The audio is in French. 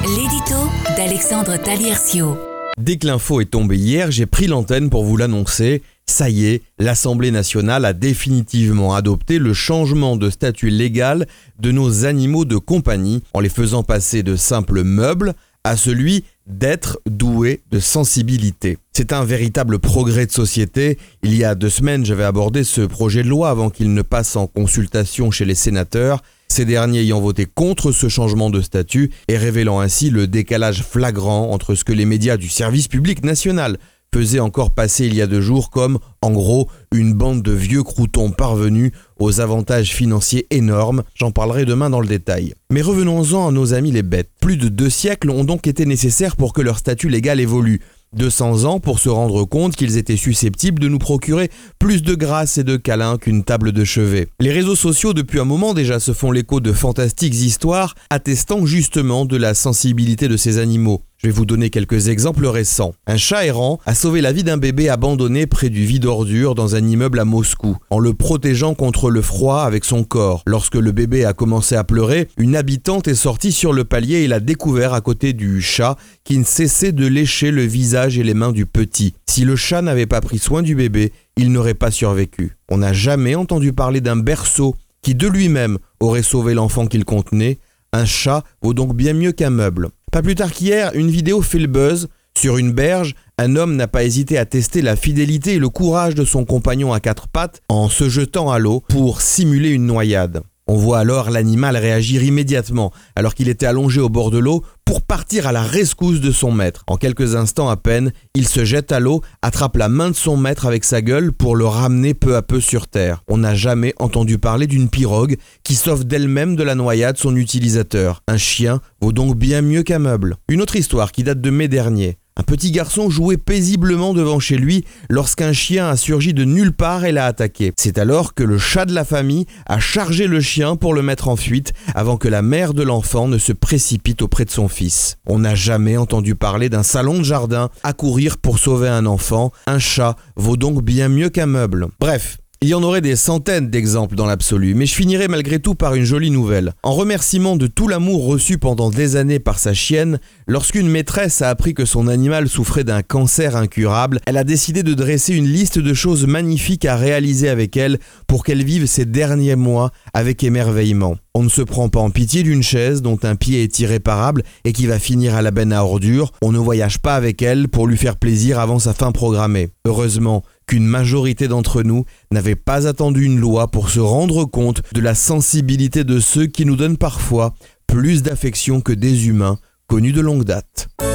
L'édito d'Alexandre Taliercio. Dès que l'info est tombée hier, j'ai pris l'antenne pour vous l'annoncer. Ça y est, l'Assemblée nationale a définitivement adopté le changement de statut légal de nos animaux de compagnie en les faisant passer de simples meubles à celui d'être doués de sensibilité. C'est un véritable progrès de société. Il y a 2 semaines, j'avais abordé ce projet de loi avant qu'il ne passe en consultation chez les sénateurs, ces derniers ayant voté contre ce changement de statut et révélant ainsi le décalage flagrant entre ce que les médias du service public national faisaient encore passer il y a 2 jours comme, en gros, une bande de vieux croutons parvenus aux avantages financiers énormes. J'en parlerai demain dans le détail. Mais revenons-en à nos amis les bêtes. Plus de 2 siècles ont donc été nécessaires pour que leur statut légal évolue. 200 ans pour se rendre compte qu'ils étaient susceptibles de nous procurer plus de grâce et de câlins qu'une table de chevet. Les réseaux sociaux depuis un moment déjà se font l'écho de fantastiques histoires attestant justement de la sensibilité de ces animaux. Je vais vous donner quelques exemples récents. Un chat errant a sauvé la vie d'un bébé abandonné près du vide ordures dans un immeuble à Moscou, en le protégeant contre le froid avec son corps. Lorsque le bébé a commencé à pleurer, une habitante est sortie sur le palier et l'a découvert à côté du chat qui ne cessait de lécher le visage et les mains du petit. Si le chat n'avait pas pris soin du bébé, il n'aurait pas survécu. On n'a jamais entendu parler d'un berceau qui de lui-même aurait sauvé l'enfant qu'il contenait. Un chat vaut donc bien mieux qu'un meuble. Pas plus tard qu'hier, une vidéo fait le buzz. Sur une berge, un homme n'a pas hésité à tester la fidélité et le courage de son compagnon à 4 pattes en se jetant à l'eau pour simuler une noyade. On voit alors l'animal réagir immédiatement, alors qu'il était allongé au bord de l'eau, pour partir à la rescousse de son maître. En quelques instants à peine, il se jette à l'eau, attrape la main de son maître avec sa gueule pour le ramener peu à peu sur terre. On n'a jamais entendu parler d'une pirogue qui sauve d'elle-même de la noyade son utilisateur. Un chien vaut donc bien mieux qu'un meuble. Une autre histoire qui date de mai dernier. Un petit garçon jouait paisiblement devant chez lui lorsqu'un chien a surgi de nulle part et l'a attaqué. C'est alors que le chat de la famille a chargé le chien pour le mettre en fuite avant que la mère de l'enfant ne se précipite auprès de son fils. On n'a jamais entendu parler d'un salon de jardin à courir pour sauver un enfant. Un chat vaut donc bien mieux qu'un meuble. Bref. Il y en aurait des centaines d'exemples dans l'absolu, mais je finirai malgré tout par une jolie nouvelle. En remerciement de tout l'amour reçu pendant des années par sa chienne, lorsqu'une maîtresse a appris que son animal souffrait d'un cancer incurable, elle a décidé de dresser une liste de choses magnifiques à réaliser avec elle pour qu'elle vive ses derniers mois avec émerveillement. On ne se prend pas en pitié d'une chaise dont un pied est irréparable et qui va finir à la benne à ordures. On ne voyage pas avec elle pour lui faire plaisir avant sa fin programmée. Heureusement qu'une majorité d'entre nous n'avait pas attendu une loi pour se rendre compte de la sensibilité de ceux qui nous donnent parfois plus d'affection que des humains connus de longue date.